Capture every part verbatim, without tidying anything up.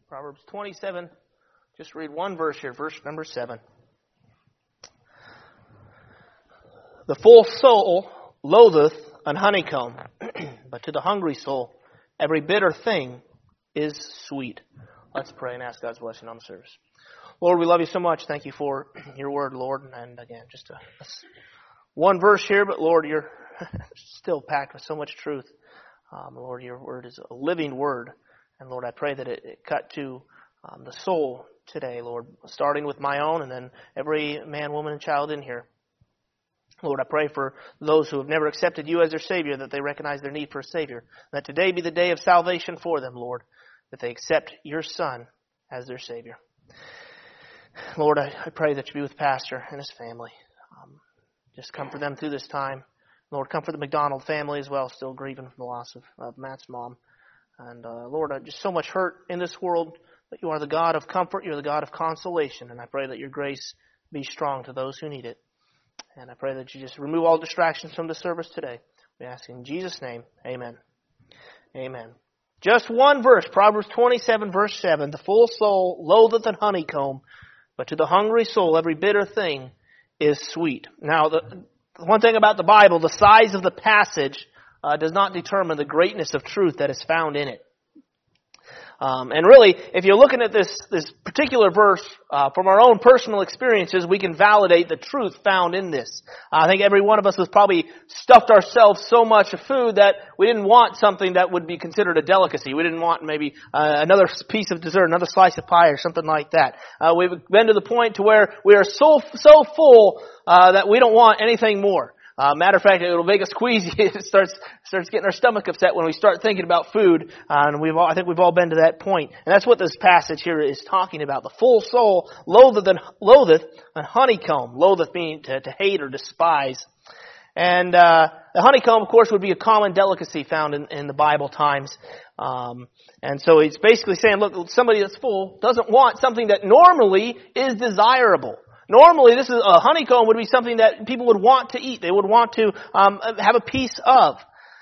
Proverbs twenty-seven. Just read one verse here, verse number seven. The full soul loatheth an honeycomb, but to the hungry soul every bitter thing is sweet. Let's pray and ask God's blessing on the service. Lord, we love you so much. Thank you for your word, Lord. And again, just a, a, one verse here, but Lord, you're still packed with so much truth. Um, Lord, your word is a living word. And Lord, I pray that it, it cut to um, the soul today, Lord, starting with my own and then every man, woman, and child in here. Lord, I pray for those who have never accepted you as their Savior, that they recognize their need for a Savior. That today be the day of salvation for them, Lord, that they accept your Son as their Savior. Lord, I, I pray that you be with Pastor and his family. Um, just comfort them through this time. Lord, comfort the McDonald family as well, still grieving from the loss of, of Matt's mom. And uh, Lord, uh, just so much hurt in this world, but you are the God of comfort, you're the God of consolation, and I pray that your grace be strong to those who need it. And I pray that you just remove all distractions from the service today. We ask in Jesus' name, amen. Amen. Just one verse, Proverbs twenty-seven, verse seven. The full soul loatheth an honeycomb, but to the hungry soul every bitter thing is sweet. Now, the one thing about the Bible, the size of the passage uh, does not determine the greatness of truth that is found in it. Um, and really, if you're looking at this this particular verse uh, from our own personal experiences, we can validate the truth found in this. Uh, I think every one of us has probably stuffed ourselves so much of food that we didn't want something that would be considered a delicacy. We didn't want maybe uh, another piece of dessert, another slice of pie, or something like that. Uh, we've been to the point to where we are so so full uh, that we don't want anything more. Uh, matter of fact, it'll make us queasy. It starts starts getting our stomach upset when we start thinking about food, uh, and we've all, I think we've all been to that point. And that's what this passage here is talking about. The full soul loatheth and loatheth a honeycomb. Loatheth meaning to, to hate or despise. And uh, the honeycomb, of course, would be a common delicacy found in, in the Bible times. Um, and so it's basically saying, look, somebody that's full doesn't want something that normally is desirable. Normally, this is a honeycomb would be something that people would want to eat. They would want to um, have a piece of.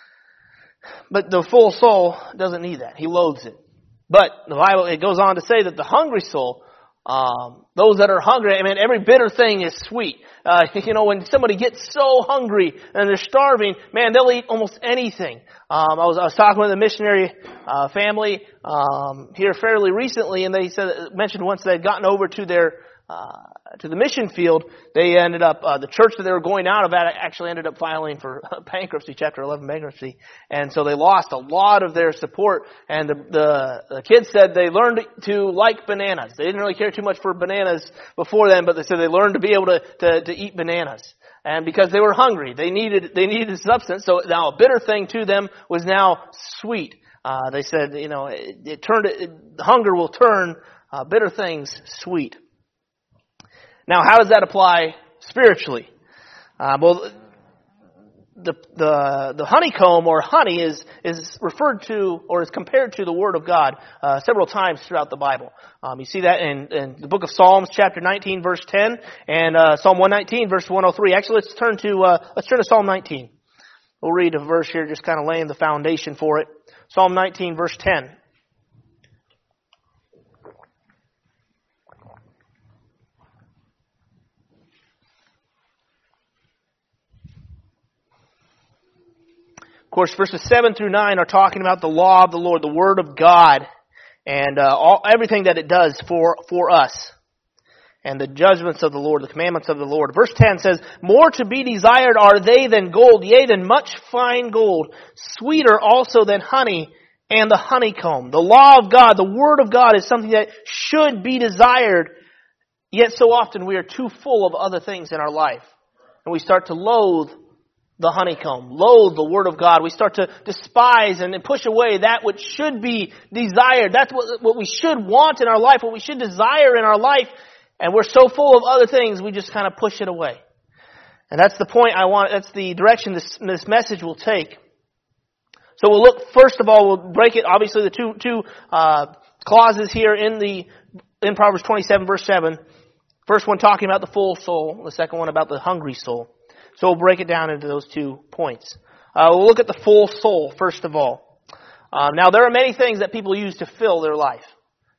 But the full soul doesn't need that. He loathes it. But the Bible, it goes on to say that the hungry soul, um, those that are hungry, I mean, every bitter thing is sweet. Uh, you know, when somebody gets so hungry and they're starving, man, they'll eat almost anything. Um, I was I was talking with a missionary uh, family um, here fairly recently, and they said mentioned once they had gotten over to their Uh, to the mission field, they ended up, uh, the church that they were going out of at actually ended up filing for bankruptcy, Chapter eleven bankruptcy. And so they lost a lot of their support. And the, the, the kids said they learned to like bananas. They didn't really care too much for bananas before then, but they said they learned to be able to, to, to eat bananas. And because they were hungry, they needed, they needed substance. So now a bitter thing to them was now sweet. Uh, they said, you know, it, it turned, it, hunger will turn uh, bitter things sweet. Now, how does that apply spiritually? Uh, well, the the the honeycomb or honey is is referred to or is compared to the Word of God uh, several times throughout the Bible. Um, you see that in, in the book of Psalms, chapter nineteen, verse ten, and uh, Psalm one nineteen, verse one oh three. Actually, let's turn to uh, let's turn to Psalm nineteen. We'll read a verse here, just kind of laying the foundation for it. Psalm nineteen, verse ten. Of course, verses seven through nine are talking about the law of the Lord, the Word of God, and uh, all, everything that it does for, for us, and the judgments of the Lord, the commandments of the Lord. Verse ten says, "More to be desired are they than gold, yea, than much fine gold, sweeter also than honey and the honeycomb." The law of God, the Word of God, is something that should be desired, yet so often we are too full of other things in our life, and we start to loathe the honeycomb, loathe the Word of God. We start to despise and push away that which should be desired. That's what, what we should want in our life, what we should desire in our life. And we're so full of other things, we just kind of push it away. And that's the point I want, that's the direction this, this message will take. So we'll look, first of all, we'll break it, obviously the two, two, uh, clauses here in the, in Proverbs twenty-seven verse seven. First one talking about the full soul, the second one about the hungry soul. So we'll break it down into those two points. Uh, we'll look at the full soul, first of all. Um, now, there are many things that people use to fill their life,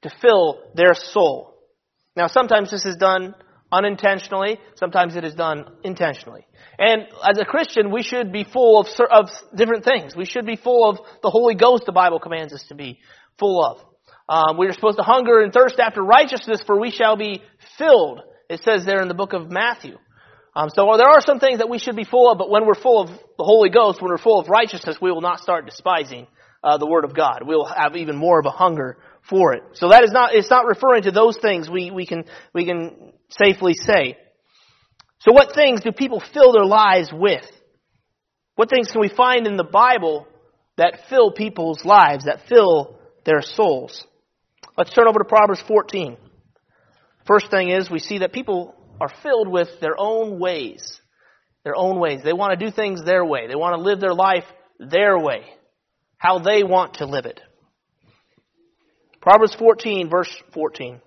to fill their soul. Now, sometimes this is done unintentionally. Sometimes it is done intentionally. And as a Christian, we should be full of, of different things. We should be full of the Holy Ghost, the Bible commands us to be full of. Um, we are supposed to hunger and thirst after righteousness, for we shall be filled. It says there in the book of Matthew. Um, so there are some things that we should be full of, but when we're full of the Holy Ghost, when we're full of righteousness, we will not start despising uh, the Word of God. We'll have even more of a hunger for it. So that is not, it's not referring to those things we, we can, we can safely say. So what things do people fill their lives with? What things can we find in the Bible that fill people's lives, that fill their souls? Let's turn over to Proverbs fourteen. First thing is we see that people are filled with their own ways. Their own ways. They want to do things their way. They want to live their life their way. How they want to live it. Proverbs fourteen, verse fourteen.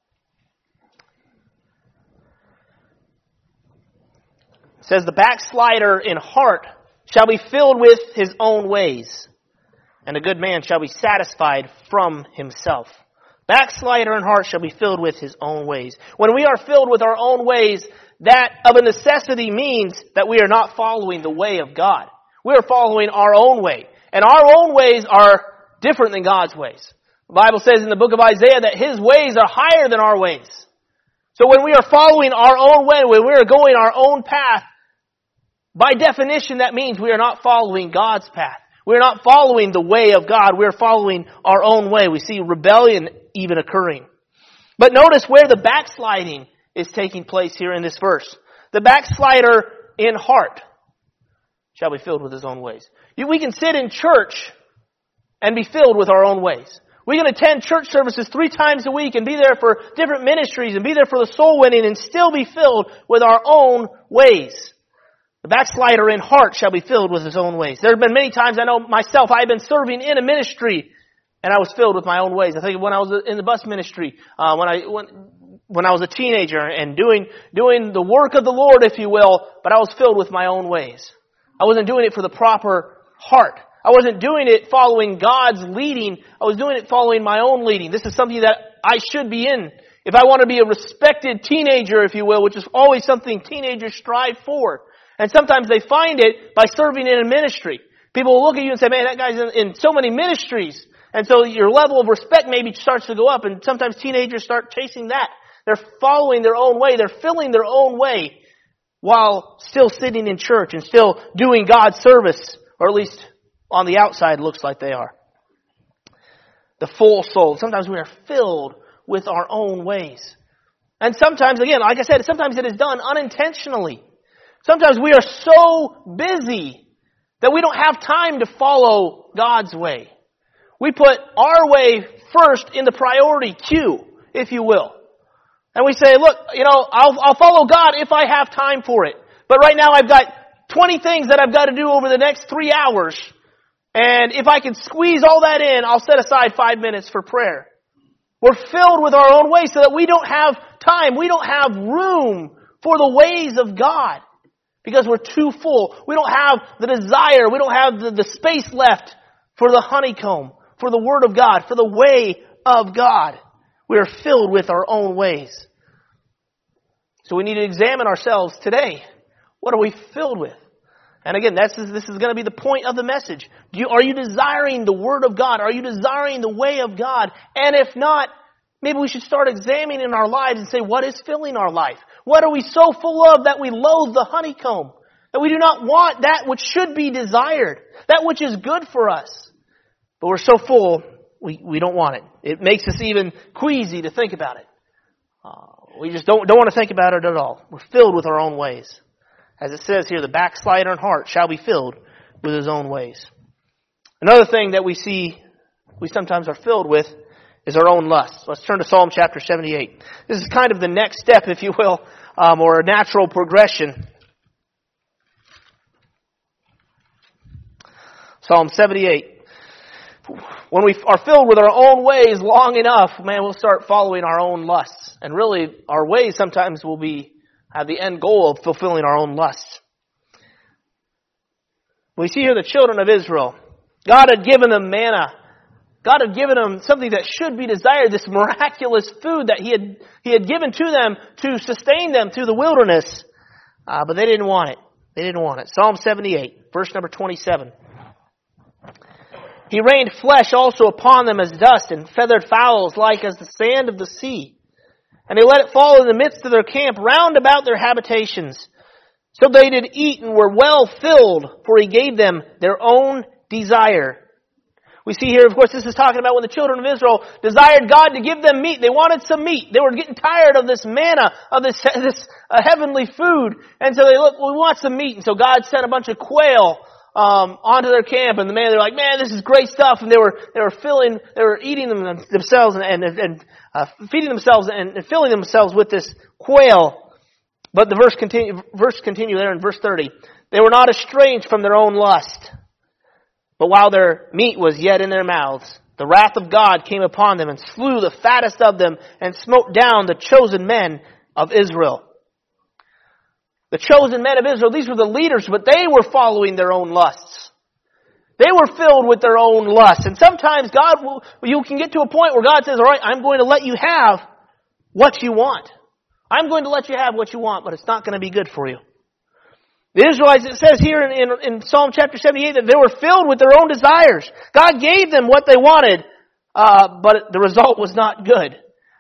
It says, the backslider in heart shall be filled with his own ways, and a good man shall be satisfied from himself. Backslider in heart shall be filled with his own ways. When we are filled with our own ways, that of a necessity means that we are not following the way of God. We are following our own way. And our own ways are different than God's ways. The Bible says in the book of Isaiah that His ways are higher than our ways. So when we are following our own way, when we are going our own path, by definition that means we are not following God's path. We are not following the way of God. We are following our own way. We see rebellion even occurring. But notice where the backsliding is taking place here in this verse. The backslider in heart shall be filled with his own ways. We can sit in church and be filled with our own ways. We can attend church services three times a week and be there for different ministries and be there for the soul winning and still be filled with our own ways. The backslider in heart shall be filled with his own ways. There have been many times, I know myself, I have been serving in a ministry and I was filled with my own ways. I think when I was in the bus ministry, uh, when I when, when I was a teenager and doing doing the work of the Lord, if you will, but I was filled with my own ways. I wasn't doing it for the proper heart. I wasn't doing it following God's leading. I was doing it following my own leading. This is something that I should be in. If I want to be a respected teenager, if you will, which is always something teenagers strive for. And sometimes they find it by serving in a ministry. People will look at you and say, man, that guy's in, in so many ministries. And so your level of respect maybe starts to go up. And sometimes teenagers start chasing that. They're following their own way. They're filling their own way while still sitting in church and still doing God's service. Or at least on the outside looks like they are. The full soul. Sometimes we are filled with our own ways. And sometimes, again, like I said, sometimes it is done unintentionally. Sometimes we are so busy that we don't have time to follow God's way. We put our way first in the priority queue, if you will. And we say, look, you know, I'll, I'll follow God if I have time for it. But right now I've got twenty things that I've got to do over the next three hours. And if I can squeeze all that in, I'll set aside five minutes for prayer. We're filled with our own ways so that we don't have time. We don't have room for the ways of God. Because we're too full. We don't have the desire. We don't have the, the space left for the honeycomb, for the Word of God, for the way of God. We are filled with our own ways. So we need to examine ourselves today. What are we filled with? And again, that's, this is going to be the point of the message. Do you, are you desiring the Word of God? Are you desiring the way of God? And if not, maybe we should start examining our lives and say, what is filling our life? What are we so full of that we loathe the honeycomb? That we do not want that which should be desired. That which is good for us. But we're so full, we, we don't want it. It makes us even queasy to think about it. Uh, we just don't, don't want to think about it at all. We're filled with our own ways. As it says here, the backslider in heart shall be filled with his own ways. Another thing that we see, we sometimes are filled with, is our own lusts. Let's turn to Psalm chapter seventy-eight. This is kind of the next step, if you will, um, or a natural progression. Psalm seventy-eight. When we are filled with our own ways long enough, man, we'll start following our own lusts. And really, our ways sometimes will be have the end goal of fulfilling our own lusts. We see here the children of Israel. God had given them manna God had given them something that should be desired, this miraculous food that He had He had given to them to sustain them through the wilderness. Uh, but they didn't want it. They didn't want it. Psalm seventy-eight, verse number twenty-seven. He rained flesh also upon them as dust, and feathered fowls like as the sand of the sea. And they let it fall in the midst of their camp, round about their habitations. So they did eat and were well filled, for He gave them their own desire. We see here, of course, this is talking about when the children of Israel desired God to give them meat. They wanted some meat. They were getting tired of this manna, of this, this uh, heavenly food. And so they look, well, we want some meat. And so God sent a bunch of quail um, onto their camp. And the man, they're like, man, this is great stuff. And they were, they were filling, they were eating them themselves and, and, and uh, feeding themselves and, and filling themselves with this quail. But the verse continue, verse continue there in verse thirty. They were not estranged from their own lust. But while their meat was yet in their mouths, the wrath of God came upon them and slew the fattest of them and smote down the chosen men of Israel. The chosen men of Israel, these were the leaders, but they were following their own lusts. They were filled with their own lusts. And sometimes God will, you can get to a point where God says, all right, I'm going to let you have what you want. I'm going to let you have what you want, but it's not going to be good for you. The Israelites, it says here in, in, in Psalm chapter seventy-eight that they were filled with their own desires. God gave them what they wanted, uh, but the result was not good.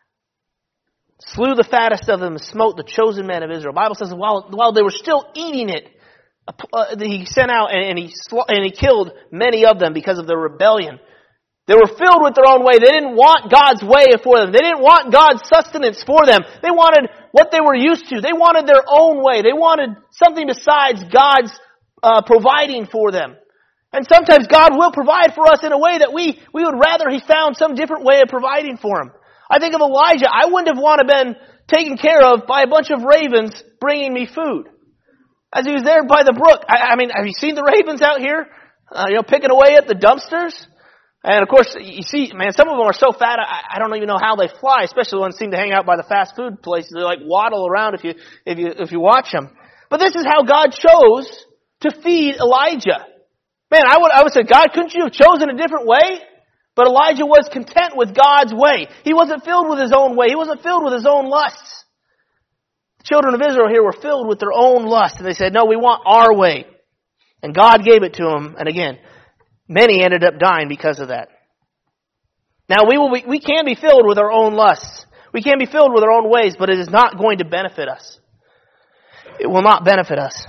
Slew the fattest of them and smote the chosen men of Israel. The Bible says while, while they were still eating it, uh, He sent out and, and, he, and He killed many of them because of their rebellion. They were filled with their own way. They didn't want God's way for them. They didn't want God's sustenance for them. They wanted what they were used to. They wanted their own way. They wanted something besides God's uh, providing for them. And sometimes God will provide for us in a way that we, we would rather He found some different way of providing for Him. I think of Elijah. I wouldn't have wanted to been taken care of by a bunch of ravens bringing me food. As he was there by the brook. I, I mean, have you seen the ravens out here? Uh, you know, picking away at the dumpsters? And of course, you see, man, some of them are so fat, I, I don't even know how they fly, especially the ones seem to hang out by the fast food places. They like waddle around if you, if you, if you watch them. But this is how God chose to feed Elijah. Man, I would, I would say, God, couldn't you have chosen a different way? But Elijah was content with God's way. He wasn't filled with his own way. He wasn't filled with his own lusts. The children of Israel here were filled with their own lusts. And they said, no, we want our way. And God gave it to them. And again, many ended up dying because of that. Now, we will be, we can be filled with our own lusts. We can be filled with our own ways, but it is not going to benefit us. It will not benefit us.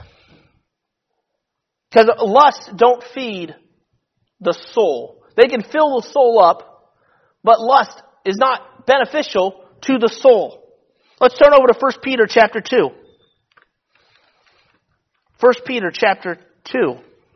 Because lusts don't feed the soul. They can fill the soul up, but lust is not beneficial to the soul. Let's turn over to First Peter chapter two. First Peter chapter two.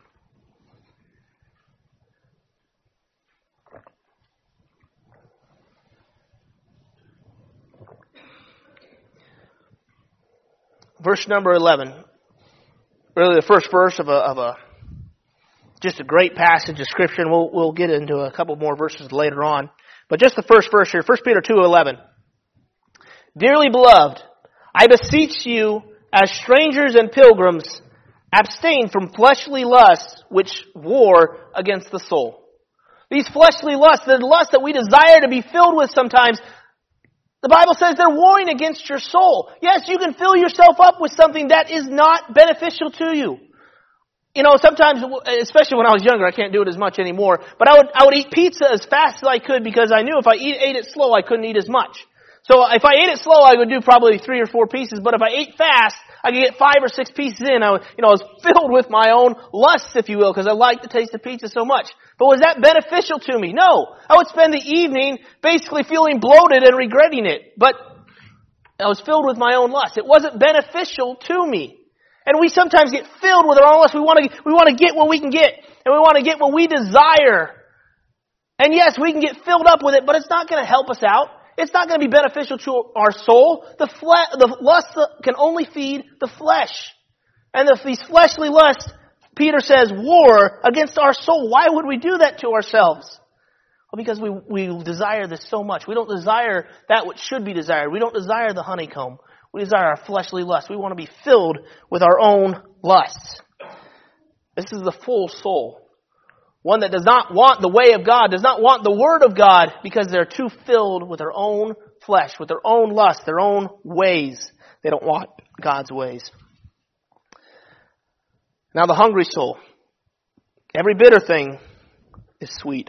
Verse number eleven. Really the first verse of a, of a just a great passage of Scripture, and we'll, we'll get into a couple more verses later on. But just the first verse here, First Peter two eleven. Dearly beloved, I beseech you, as strangers and pilgrims, abstain from fleshly lusts which war against the soul. These fleshly lusts, the lusts that we desire to be filled with sometimes, the Bible says they're warring against your soul. Yes, you can fill yourself up with something that is not beneficial to you. You know, sometimes, especially when I was younger, I can't do it as much anymore, but I would I would eat pizza as fast as I could because I knew if I eat, ate it slow, I couldn't eat as much. So if I ate it slow, I would do probably three or four pieces, but if I ate fast, I could get five or six pieces in. I, you know, I was filled with my own lusts, if you will, because I liked the taste of pizza so much. But was that beneficial to me? No. I would spend the evening basically feeling bloated and regretting it, but I was filled with my own lust. It wasn't beneficial to me. And we sometimes get filled with our own lust. We want to, we want to get what we can get. And we want to get what we desire. And yes, we can get filled up with it, but it's not going to help us out. It's not going to be beneficial to our soul. The fle- the lust can only feed the flesh. And if these fleshly lusts, Peter says, war against our soul. Why would we do that to ourselves? Well, because we, we desire this so much. We don't desire that which should be desired. We don't desire the honeycomb. We desire our fleshly lust. We want to be filled with our own lusts. This is the full soul. One that does not want the way of God, does not want the Word of God, because they're too filled with their own flesh, with their own lust, their own ways. They don't want God's ways. Now the hungry soul. Every bitter thing is sweet.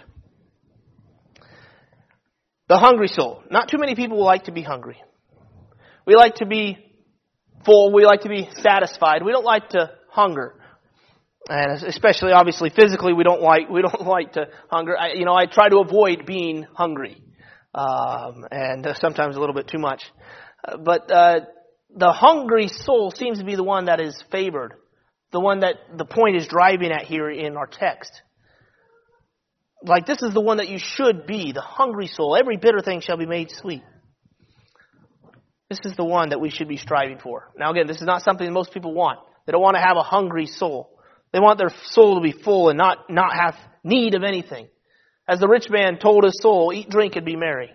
The hungry soul. Not too many people like to be hungry. We like to be full. We like to be satisfied. We don't like to hunger. And especially, obviously, physically, we don't like we don't like to hunger. I, you know, I try to avoid being hungry, um, and uh, sometimes a little bit too much. Uh, but uh, the hungry soul seems to be the one that is favored, the one that the point is driving at here in our text. Like, this is the one that you should be, the hungry soul. Every bitter thing shall be made sweet. This is the one that we should be striving for. Now, again, this is not something that most people want. They don't want to have a hungry soul. They want their soul to be full and not, not have need of anything. As the rich man told his soul, eat, drink, and be merry.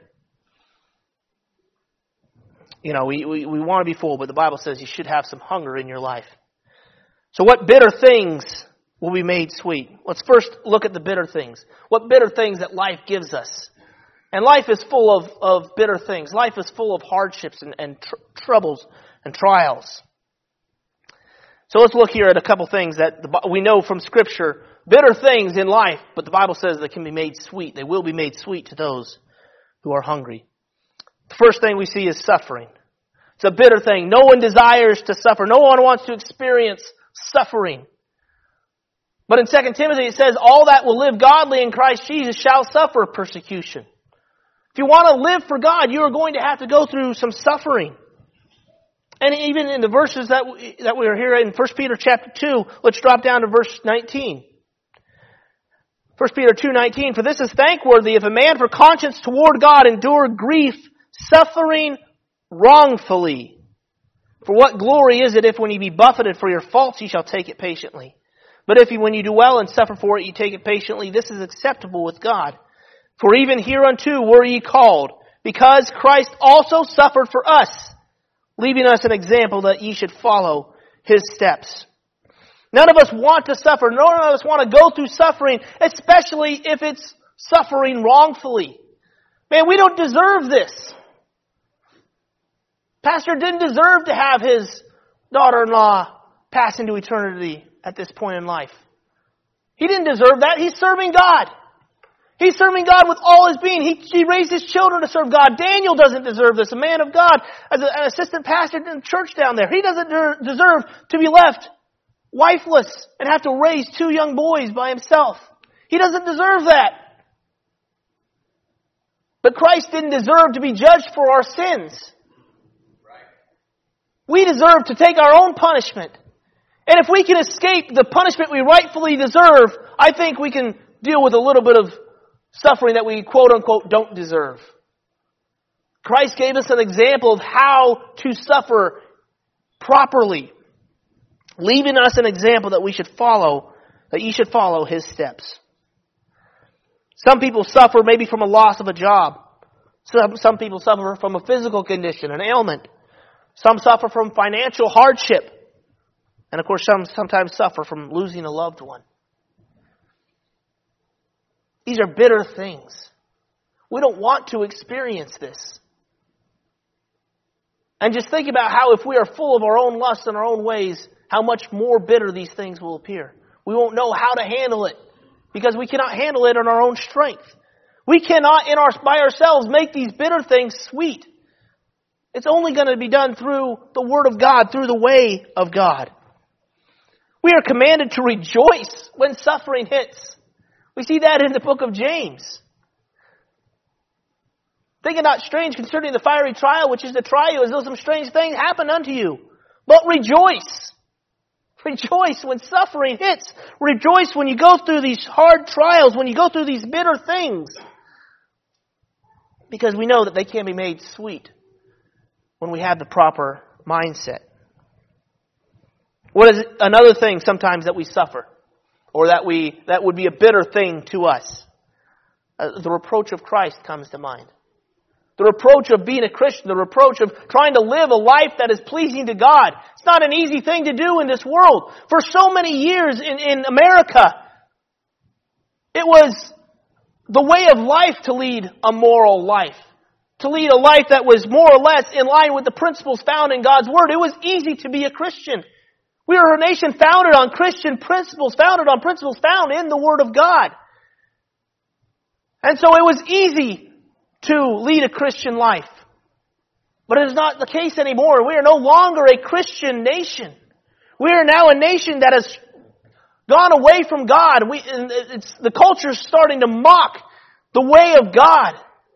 You know, we, we, we want to be full, but the Bible says you should have some hunger in your life. So what bitter things will be made sweet? Let's first look at the bitter things. What bitter things that life gives us. And life is full of, of bitter things. Life is full of hardships and, and tr- troubles and trials. So let's look here at a couple things that the, we know from Scripture. Bitter things in life, but the Bible says they can be made sweet. They will be made sweet to those who are hungry. The first thing we see is suffering. It's a bitter thing. No one desires to suffer. No one wants to experience suffering. But in Second Timothy it says, all that will live godly in Christ Jesus shall suffer persecution. If you want to live for God, you are going to have to go through some suffering. And even in the verses that we, that we are here in First Peter chapter two, let's drop down to verse nineteen. First Peter two nineteen, for this is thankworthy if a man for conscience toward God endure grief, suffering wrongfully. For what glory is it if when ye be buffeted for your faults ye shall take it patiently? But if you, when you do well and suffer for it, ye take it patiently, this is acceptable with God. For even hereunto were ye called, because Christ also suffered for us, leaving us an example that ye should follow His steps. None of us want to suffer. None of us want to go through suffering, especially if it's suffering wrongfully. Man, we don't deserve this. Pastor didn't deserve to have his daughter-in-law pass into eternity at this point in life. He didn't deserve that. He's serving God. He's serving God with all his being. He, he raised his children to serve God. Daniel doesn't deserve this. A man of God, as a, an assistant pastor in the church down there, he doesn't de- deserve to be left wifeless and have to raise two young boys by himself. He doesn't deserve that. But Christ didn't deserve to be judged for our sins. We deserve to take our own punishment. And if we can escape the punishment we rightfully deserve, I think we can deal with a little bit of suffering that we quote-unquote don't deserve. Christ gave us an example of how to suffer properly, leaving us an example that we should follow, that you should follow His steps. Some people suffer maybe from a loss of a job. Some, some people suffer from a physical condition, an ailment. Some suffer from financial hardship. And of course, some sometimes suffer from losing a loved one. These are bitter things. We don't want to experience this. And just think about how if we are full of our own lusts and our own ways, how much more bitter these things will appear. We won't know how to handle it because we cannot handle it on our own strength. We cannot in our, by ourselves make these bitter things sweet. It's only going to be done through the Word of God, through the way of God. We are commanded to rejoice when suffering hits. We see that in the book of James. Think it not strange concerning the fiery trial, which is to try you, as though some strange thing happened unto you. But rejoice. Rejoice when suffering hits. Rejoice when you go through these hard trials, when you go through these bitter things. Because we know that they can be made sweet when we have the proper mindset. What is another thing sometimes that we suffer? Or that we that would be a bitter thing to us? Uh, the reproach of Christ comes to mind. The reproach of being a Christian, the reproach of trying to live a life that is pleasing to God. It's not an easy thing to do in this world. For so many years in, in America, It was the way of life to lead a moral life. To lead a life that was more or less in line with the principles found in God's Word. It was easy to be a Christian. We are a nation founded on Christian principles, founded on principles found in the Word of God. And so it was easy to lead a Christian life. But it is not the case anymore. We are no longer a Christian nation. We are now a nation that has gone away from God. We, it's, the culture is starting to mock the way of God.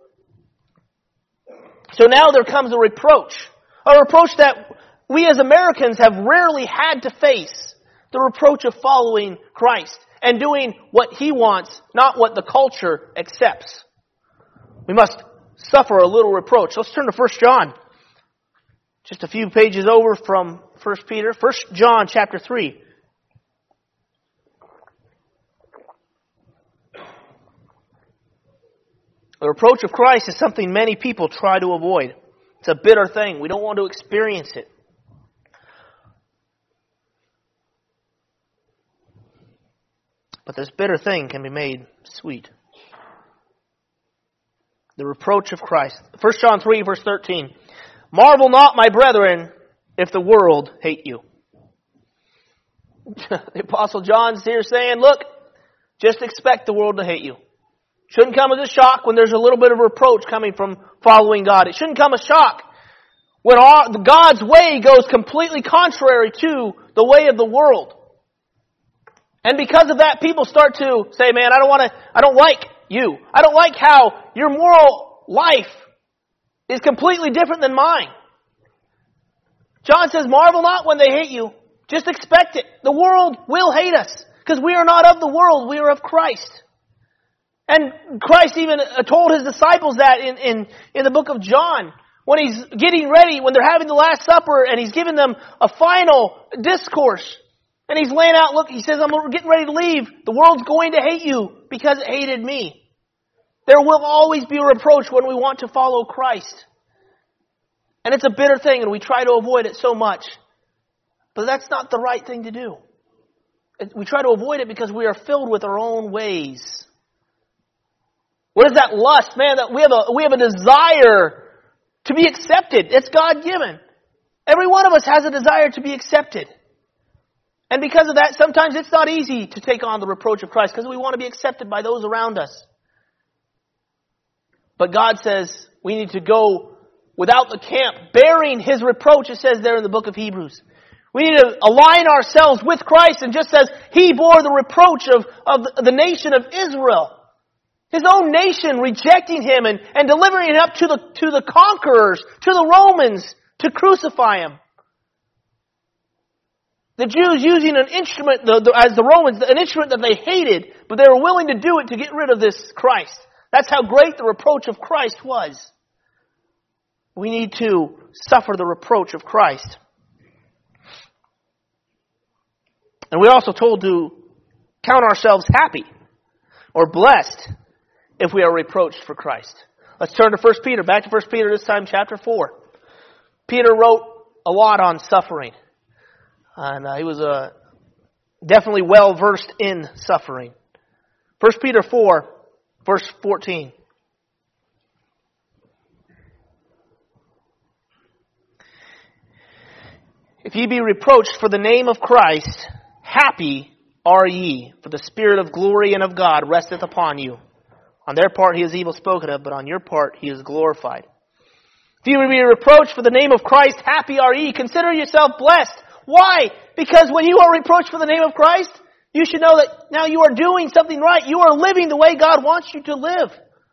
So now there comes a reproach. A reproach that we as Americans have rarely had to face. The reproach of following Christ and doing what He wants, not what the culture accepts. We must suffer a little reproach. Let's turn to First John. Just a few pages over from First Peter. First John chapter three. The reproach of Christ is something many people try to avoid. It's a bitter thing. We don't want to experience it. But this bitter thing can be made sweet. The reproach of Christ. First John three, verse thirteen. Marvel not, my brethren, if the world hate you. The Apostle John's here saying, look, just expect the world to hate you. Shouldn't come as a shock when there's a little bit of reproach coming from following God. It shouldn't come as a shock when our, God's way goes completely contrary to the way of the world. And because of that, people start to say, man, I don't want to, I don't like you. I don't like how your moral life is completely different than mine. John says, marvel not when they hate you. Just expect it. The world will hate us because we are not of the world. We are of Christ. And Christ even told His disciples that in, in, in the book of John. When He's getting ready, when they're having the Last Supper and He's giving them a final discourse. And He's laying out, look, He says, I'm getting ready to leave. The world's going to hate you because it hated me. There will always be a reproach when we want to follow Christ. And it's a bitter thing and we try to avoid it so much. But that's not the right thing to do. We try to avoid it because we are filled with our own ways. What is that lust? Man, that we have a we have a desire to be accepted. It's God-given. Every one of us has a desire to be accepted. And because of that, sometimes it's not easy to take on the reproach of Christ because we want to be accepted by those around us. But God says we need to go without the camp, bearing His reproach, it says there in the book of Hebrews. We need to align ourselves with Christ, and just as He bore the reproach of, of the nation of Israel, His own nation rejecting Him and, and delivering it up to the, to the conquerors, to the Romans, to crucify Him. The Jews using an instrument, the, the, as the Romans, an instrument that they hated, but they were willing to do it to get rid of this Christ. That's how great the reproach of Christ was. We need to suffer the reproach of Christ. And we're also told to count ourselves happy or blessed if we are reproached for Christ. Let's turn to First Peter. Back to First Peter, this time chapter four. Peter wrote a lot on suffering. And uh, he was uh, definitely well versed in suffering. First Peter four, verse fourteen. If ye be reproached for the name of Christ, happy are ye, for the Spirit of glory and of God resteth upon you. On their part he is evil spoken of, but on your part he is glorified. If you be reproached for the name of Christ, happy are ye. Consider yourself blessed. Why? Because when you are reproached for the name of Christ, you should know that now you are doing something right. You are living the way God wants you to live.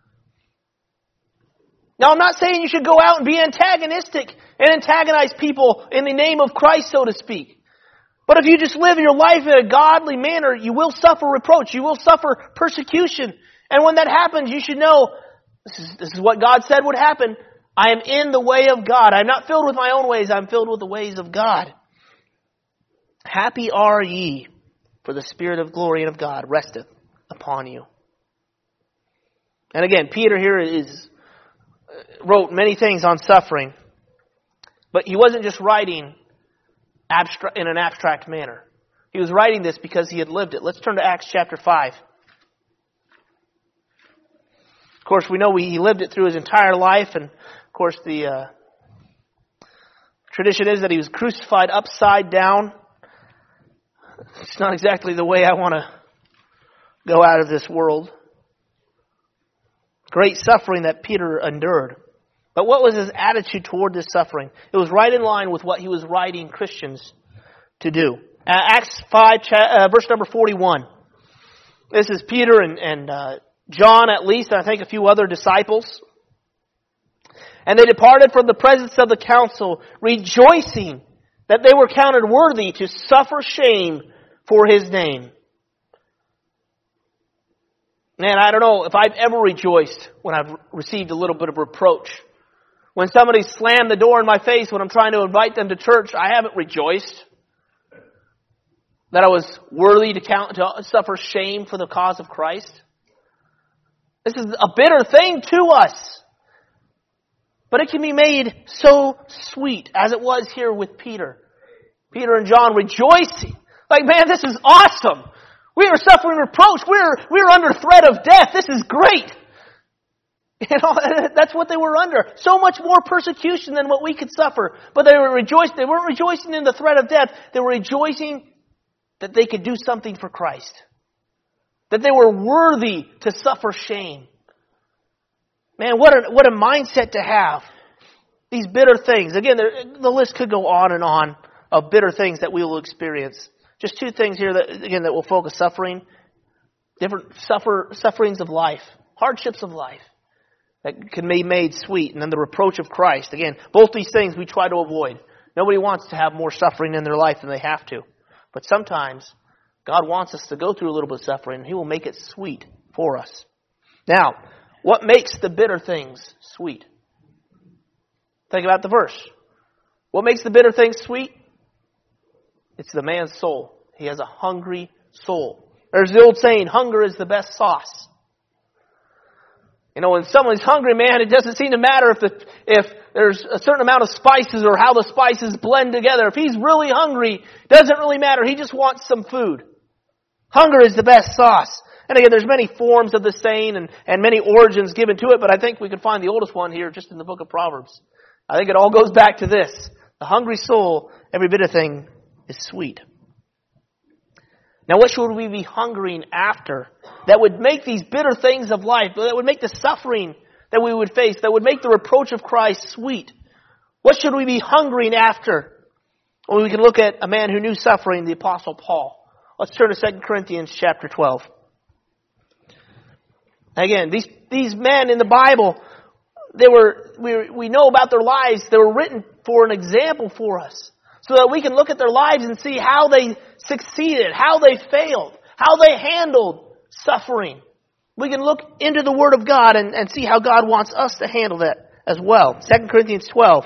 Now, I'm not saying you should go out and be antagonistic and antagonize people in the name of Christ, so to speak. But if you just live your life in a godly manner, you will suffer reproach. You will suffer persecution. And when that happens, you should know this is, this is what God said would happen. I am in the way of God. I am not filled with my own ways. I am filled with the ways of God. Happy are ye, for the Spirit of glory and of God resteth upon you. And again, Peter here is wrote many things on suffering, but he wasn't just writing abstract in an abstract manner. He was writing this because he had lived it. Let's turn to Acts chapter five. Of course, we know we, he lived it through his entire life, and of course the uh, tradition is that he was crucified upside down. It's not exactly the way I want to go out of this world. Great suffering that Peter endured. But what was his attitude toward this suffering? It was right in line with what he was writing Christians to do. Uh, Acts five, uh, verse number forty-one. This is Peter and, and uh, John at least, and I think a few other disciples. And they departed from the presence of the council, rejoicing that they were counted worthy to suffer shame for his name. Man, I don't know if I've ever rejoiced when I've received a little bit of reproach. When somebody slammed the door in my face when I'm trying to invite them to church, I haven't rejoiced that I was worthy to count to suffer shame for the cause of Christ. This is a bitter thing to us. But it can be made so sweet, as it was here with Peter. Peter and John rejoicing. Like, man, this is awesome. We are suffering reproach. We're, we're under threat of death. This is great. You know, that's what they were under. So much more persecution than what we could suffer. But they were rejoicing. They weren't rejoicing in the threat of death. They were rejoicing that they could do something for Christ. That they were worthy to suffer shame. Man, what a, what a mindset to have. These bitter things. Again, there, the list could go on and on of bitter things that we will experience. Just two things here that, again, that will focus suffering. Different suffer, sufferings of life. Hardships of life. That can be made sweet. And then the reproach of Christ. Again, both these things we try to avoid. Nobody wants to have more suffering in their life than they have to. But sometimes God wants us to go through a little bit of suffering, and He will make it sweet for us. Now, what makes the bitter things sweet? Think about the verse. What makes the bitter things sweet? It's the man's soul. He has a hungry soul. There's the old saying, hunger is the best sauce. You know, when someone's hungry, man, it doesn't seem to matter if the, if there's a certain amount of spices or how the spices blend together. If he's really hungry, it doesn't really matter. He just wants some food. Hunger is the best sauce. And again, there's many forms of the saying and, and many origins given to it, but I think we can find the oldest one here just in the book of Proverbs. I think it all goes back to this. The hungry soul, every bit of thing is sweet. Now, what should we be hungering after that would make these bitter things of life, that would make the suffering that we would face, that would make the reproach of Christ sweet? What should we be hungering after? Well, we can look at a man who knew suffering, the Apostle Paul. Let's turn to Second Corinthians chapter twelve. Again, these these men in the Bible, they were we we know about their lives. They were written for an example for us, so that we can look at their lives and see how they succeeded, how they failed, how they handled suffering. We can look into the Word of God and, and see how God wants us to handle that as well. Second Corinthians twelve,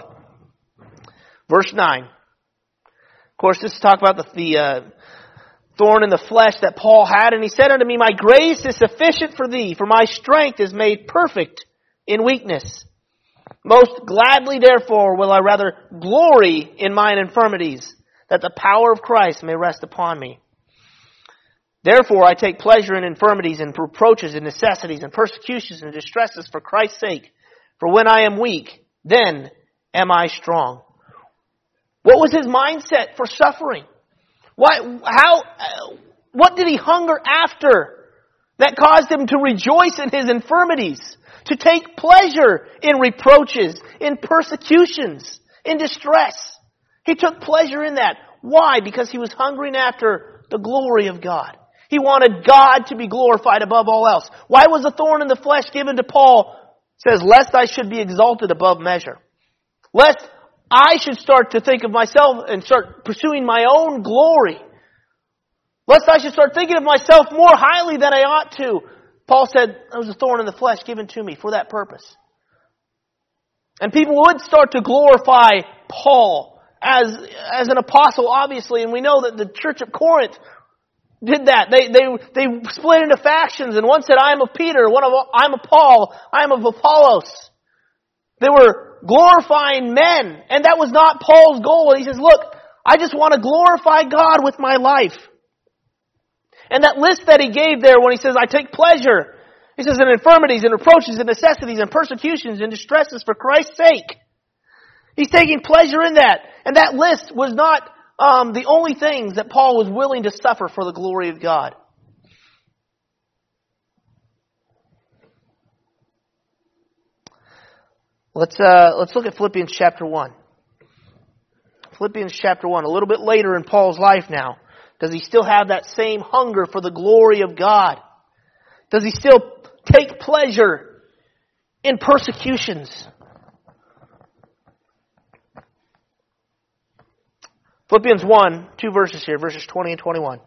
verse nine. Of course, this is talk about the, the uh, thorn in the flesh that Paul had. And he said unto me, my grace is sufficient for thee, for my strength is made perfect in weakness. Most gladly, therefore, will I rather glory in mine infirmities, that the power of Christ may rest upon me. Therefore, I take pleasure in infirmities and reproaches and necessities and persecutions and distresses for Christ's sake. For when I am weak, then am I strong. What was his mindset for suffering? Why, how, what did he hunger after that caused him to rejoice in his infirmities? To take pleasure in reproaches, in persecutions, in distress. He took pleasure in that. Why? Because he was hungering after the glory of God. He wanted God to be glorified above all else. Why was a thorn in the flesh given to Paul? It says, lest I should be exalted above measure. Lest I should start to think of myself and start pursuing my own glory. Lest I should start thinking of myself more highly than I ought to. Paul said, there was a thorn in the flesh given to me for that purpose. And people would start to glorify Paul as, as an apostle, obviously. And we know that the church of Corinth did that. They, they, they split into factions. And one said, I am of Peter. One of, I am of Paul. I am of Apollos. They were glorifying men. And that was not Paul's goal. And he says, look, I just want to glorify God with my life. And that list that he gave there when he says, I take pleasure He says, in infirmities and reproaches and necessities and persecutions and distresses for Christ's sake. He's taking pleasure in that. And that list was not um, the only things that Paul was willing to suffer for the glory of God. Let's uh, let's look at Philippians chapter one. Philippians chapter one, a little bit later in Paul's life now. Does he still have that same hunger for the glory of God? Does he still take pleasure in persecutions? Philippians one, two verses here, verses twenty and twenty-one.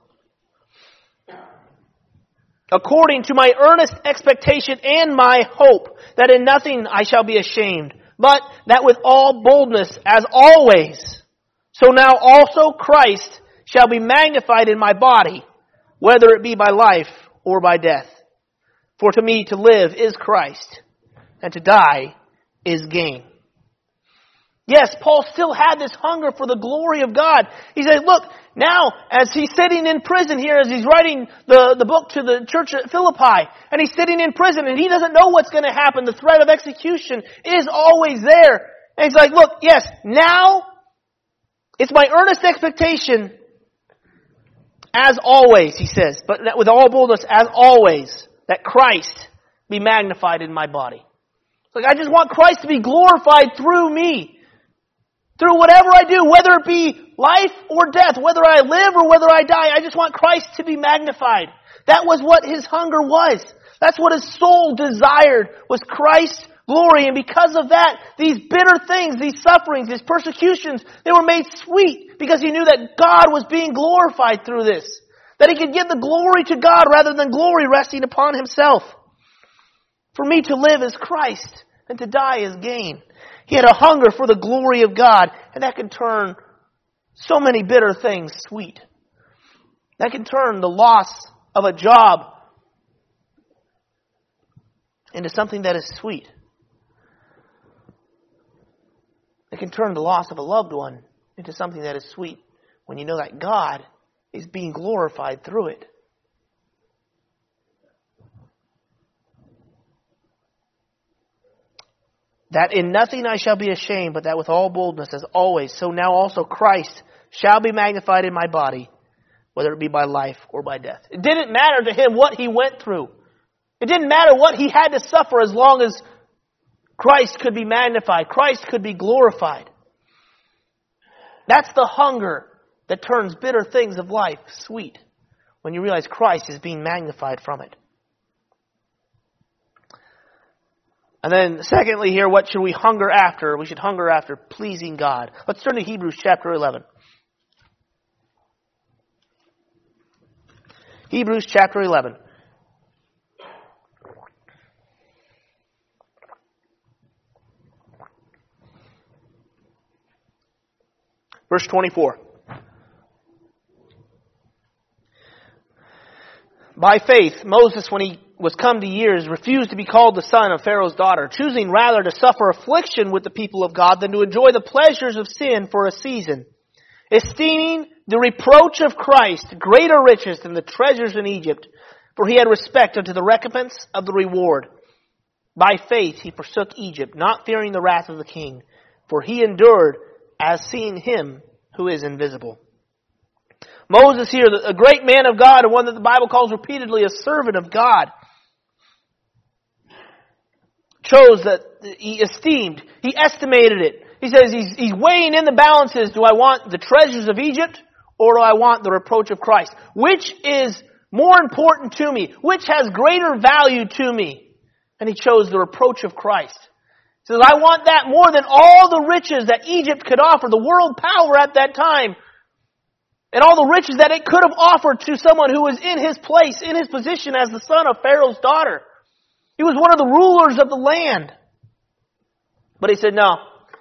According to my earnest expectation and my hope, that in nothing I shall be ashamed, but that with all boldness, as always, so now also Christ shall be magnified in my body, whether it be by life or by death. For to me to live is Christ, and to die is gain. Yes, Paul still had this hunger for the glory of God. He said, look, now as he's sitting in prison here, as he's writing the, the book to the church at Philippi, and he's sitting in prison and he doesn't know what's going to happen. The threat of execution is always there. And he's like, look, yes, now it's my earnest expectation, as always, he says, but that with all boldness, as always, that Christ be magnified in my body. It's like, I just want Christ to be glorified through me. Through whatever I do, whether it be life or death, whether I live or whether I die, I just want Christ to be magnified. That was what his hunger was. That's what his soul desired, was Christ's glory. And because of that, these bitter things, these sufferings, these persecutions, they were made sweet because he knew that God was being glorified through this. That he could give the glory to God rather than glory resting upon himself. For me to live is Christ, and to die is gain. He had a hunger for the glory of God, and that can turn so many bitter things sweet. That can turn the loss of a job into something that is sweet. It can turn the loss of a loved one into something that is sweet when you know that God is being glorified through it. That in nothing I shall be ashamed, but that with all boldness, as always, so now also Christ shall be magnified in my body, whether it be by life or by death. It didn't matter to him what he went through. It didn't matter what he had to suffer as long as Christ could be magnified. Christ could be glorified. That's the hunger that turns bitter things of life sweet, when you realize Christ is being magnified from it. And then secondly here, what should we hunger after? We should hunger after pleasing God. Let's turn to Hebrews chapter eleven. Hebrews chapter eleven. Verse twenty-four. By faith, Moses, when he was come to years, refused to be called the son of Pharaoh's daughter, choosing rather to suffer affliction with the people of God than to enjoy the pleasures of sin for a season, esteeming the reproach of Christ greater riches than the treasures in Egypt, for he had respect unto the recompense of the reward. By faith he forsook Egypt, not fearing the wrath of the king, for he endured as seeing him who is invisible. Moses here, a great man of God, and one that the Bible calls repeatedly a servant of God, chose that he esteemed, he estimated it. He says he's, he's weighing in the balances. Do I want the treasures of Egypt, or do I want the reproach of Christ? Which is more important to me? Which has greater value to me? And he chose the reproach of Christ. He says, I want that more than all the riches that Egypt could offer, the world power at that time, and all the riches that it could have offered to someone who was in his place, in his position as the son of Pharaoh's daughter. He was one of the rulers of the land. But he said, no.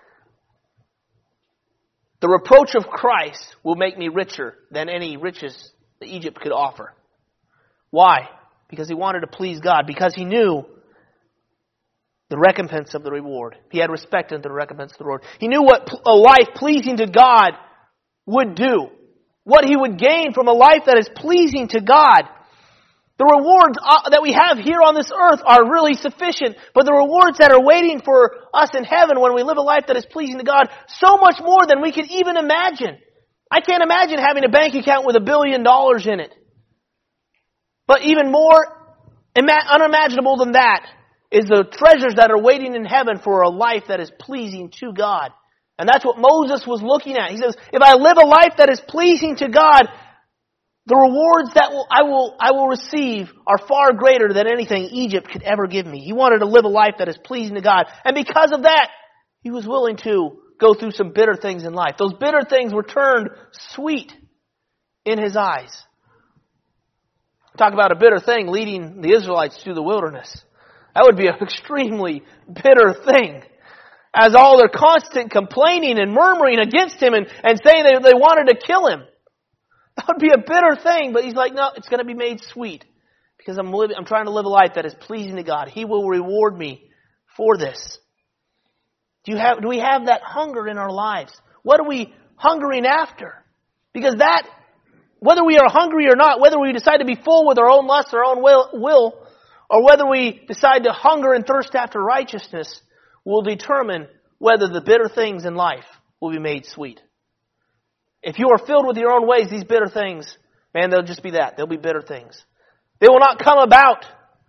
The reproach of Christ will make me richer than any riches that Egypt could offer. Why? Because he wanted to please God. Because he knew the recompense of the reward. He had respect unto the recompense of the reward. He knew what a life pleasing to God would do. What he would gain from a life that is pleasing to God. The rewards that we have here on this earth are really sufficient, but the rewards that are waiting for us in heaven when we live a life that is pleasing to God, so much more than we could even imagine. I can't imagine having a bank account with a billion dollars in it. But even more unimaginable than that is the treasures that are waiting in heaven for a life that is pleasing to God. And that's what Moses was looking at. He says, if I live a life that is pleasing to God, the rewards that will, I will I will receive are far greater than anything Egypt could ever give me. He wanted to live a life that is pleasing to God. And because of that, he was willing to go through some bitter things in life. Those bitter things were turned sweet in his eyes. Talk about a bitter thing leading the Israelites through the wilderness. That would be an extremely bitter thing. As all their constant complaining and murmuring against him and, and saying they, they wanted to kill him. That would be a bitter thing, but he's like, no, it's going to be made sweet. Because I'm living, I'm trying to live a life that is pleasing to God. He will reward me for this. Do you have, do we have that hunger in our lives? What are we hungering after? Because that, whether we are hungry or not, whether we decide to be full with our own lust, our own will, will, or whether we decide to hunger and thirst after righteousness, will determine whether the bitter things in life will be made sweet. If you are filled with your own ways, these bitter things, man, they'll just be that. They'll be bitter things. They will not come about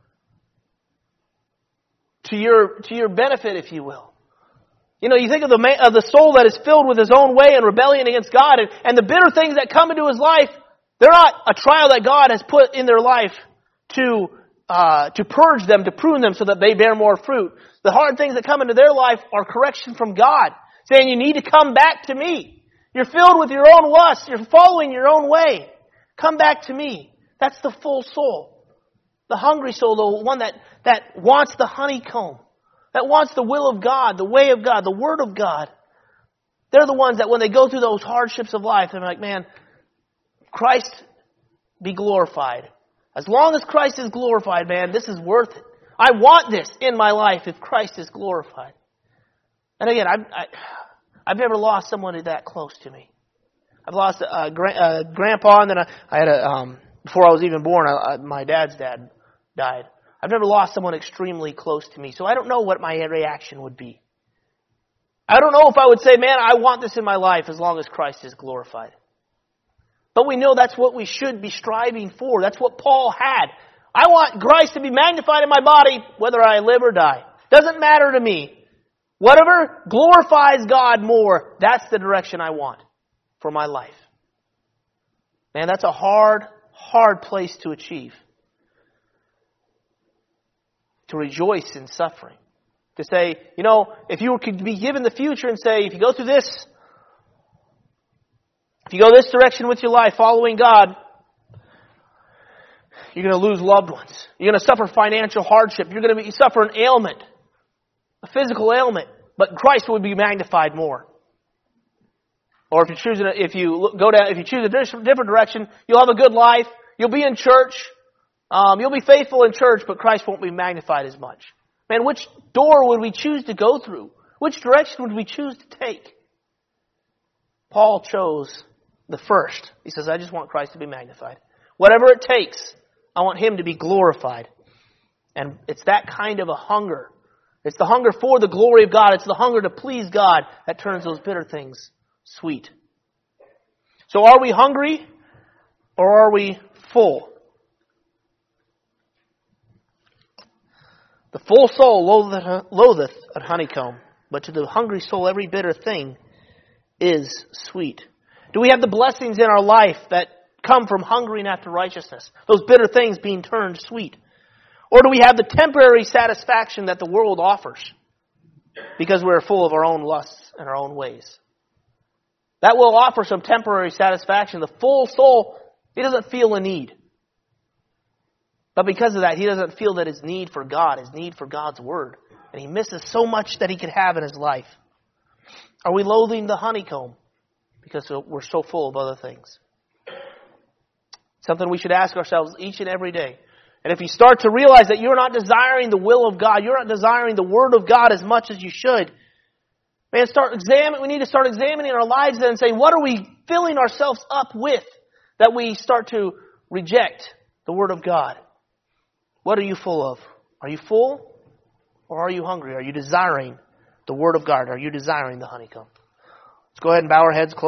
to your to your benefit, if you will. You know, you think of the man, of the soul that is filled with his own way and rebellion against God, and, and the bitter things that come into his life, they're not a trial that God has put in their life to uh, to purge them, to prune them so that they bear more fruit. The hard things that come into their life are correction from God, saying you need to come back to me. You're filled with your own lust. You're following your own way. Come back to me. That's the full soul. The hungry soul, the one that, that wants the honeycomb. That wants the will of God, the way of God, the Word of God. They're the ones that when they go through those hardships of life, they're like, man, Christ be glorified. As long as Christ is glorified, man, this is worth it. I want this in my life if Christ is glorified. And again, I... I I've never lost someone that close to me. I've lost a, a, a grandpa, and then I, I had a, um, before I was even born, I, I, my dad's dad died. I've never lost someone extremely close to me, so I don't know what my reaction would be. I don't know if I would say, man, I want this in my life as long as Christ is glorified. But we know that's what we should be striving for. That's what Paul had. I want Christ to be magnified in my body, whether I live or die. Doesn't matter to me. Whatever glorifies God more, that's the direction I want for my life. Man, that's a hard, hard place to achieve. To rejoice in suffering. To say, you know, if you could be given the future and say, if you go through this, if you go this direction with your life, following God, you're going to lose loved ones. You're going to suffer financial hardship. You're going to be, suffer an ailment. A physical ailment, but Christ would be magnified more. Or if you choose, if you go down, if you choose a different direction, you'll have a good life. You'll be in church. Um, you'll be faithful in church, but Christ won't be magnified as much. Man, which door would we choose to go through? Which direction would we choose to take? Paul chose the first. He says, I just want Christ to be magnified. Whatever it takes, I want Him to be glorified. And it's that kind of a hunger. It's the hunger for the glory of God. It's the hunger to please God that turns those bitter things sweet. So are we hungry or are we full? The full soul loatheth a honeycomb, but to the hungry soul every bitter thing is sweet. Do we have the blessings in our life that come from hungering after righteousness? Those bitter things being turned sweet. Or do we have the temporary satisfaction that the world offers because we're full of our own lusts and our own ways? That will offer some temporary satisfaction. The full soul, he doesn't feel a need. But because of that, he doesn't feel that his need for God, his need for God's Word. And he misses so much that he could have in his life. Are we loathing the honeycomb because we're so full of other things? Something we should ask ourselves each and every day. And if you start to realize that you're not desiring the will of God, you're not desiring the Word of God as much as you should, man, start examine. We need to start examining our lives then and say, what are we filling ourselves up with that we start to reject the Word of God? What are you full of? Are you full or are you hungry? Are you desiring the Word of God? Are you desiring the honeycomb? Let's go ahead and bow our heads, close